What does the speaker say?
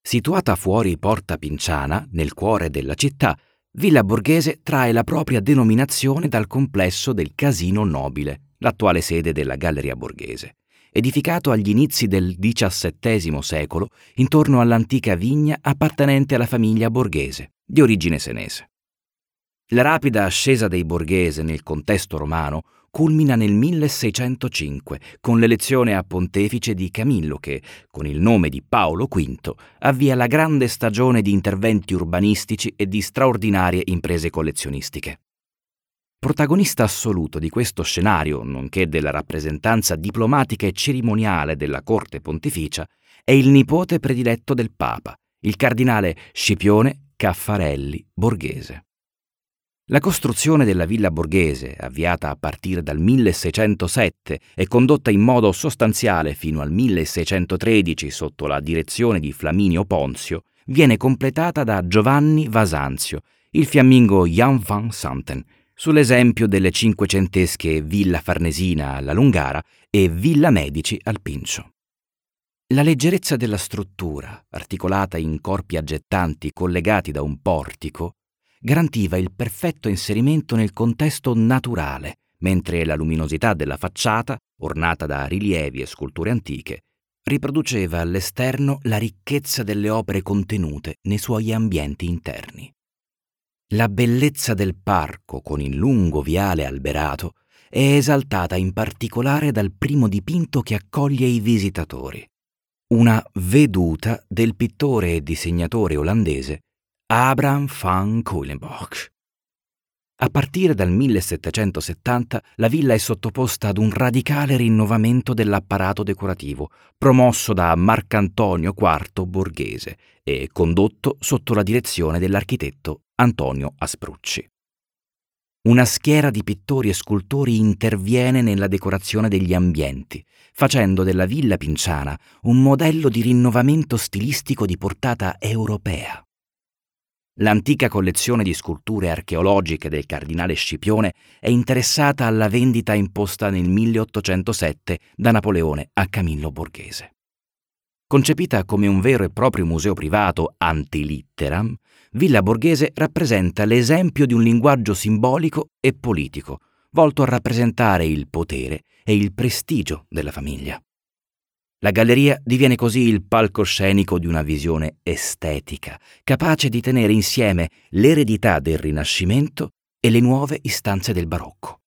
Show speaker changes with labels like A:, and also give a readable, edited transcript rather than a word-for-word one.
A: Situata fuori Porta Pinciana, nel cuore della città, Villa Borghese trae la propria denominazione dal complesso del Casino Nobile, l'attuale sede della Galleria Borghese, edificato agli inizi del XVII secolo intorno all'antica vigna appartenente alla famiglia Borghese, di origine senese. La rapida ascesa dei Borghese nel contesto romano culmina nel 1605 con l'elezione a pontefice di Camillo che, con il nome di Paolo V, avvia la grande stagione di interventi urbanistici e di straordinarie imprese collezionistiche. Protagonista assoluto di questo scenario, nonché della rappresentanza diplomatica e cerimoniale della corte pontificia, è il nipote prediletto del Papa, il cardinale Scipione Caffarelli Borghese. La costruzione della Villa Borghese, avviata a partire dal 1607 e condotta in modo sostanziale fino al 1613 sotto la direzione di Flaminio Ponzio, viene completata da Giovanni Vasanzio, il fiammingo Jan van Santen, sull'esempio delle cinquecentesche Villa Farnesina alla Lungara e Villa Medici al Pincio. La leggerezza della struttura, articolata in corpi aggettanti collegati da un portico, garantiva il perfetto inserimento nel contesto naturale, mentre la luminosità della facciata, ornata da rilievi e sculture antiche, riproduceva all'esterno la ricchezza delle opere contenute nei suoi ambienti interni. La bellezza del parco con il lungo viale alberato è esaltata in particolare dal primo dipinto che accoglie i visitatori, una veduta del pittore e disegnatore olandese Abraham van Keulenbach. A partire dal 1770 la villa è sottoposta ad un radicale rinnovamento dell'apparato decorativo, promosso da Marcantonio IV Borghese e condotto sotto la direzione dell'architetto Antonio Asprucci. Una schiera di pittori e scultori interviene nella decorazione degli ambienti, facendo della Villa Pinciana un modello di rinnovamento stilistico di portata europea. L'antica collezione di sculture archeologiche del cardinale Scipione è interessata alla vendita imposta nel 1807 da Napoleone a Camillo Borghese. Concepita come un vero e proprio museo privato ante litteram, Villa Borghese rappresenta l'esempio di un linguaggio simbolico e politico, volto a rappresentare il potere e il prestigio della famiglia. La galleria diviene così il palcoscenico di una visione estetica, capace di tenere insieme l'eredità del Rinascimento e le nuove istanze del Barocco.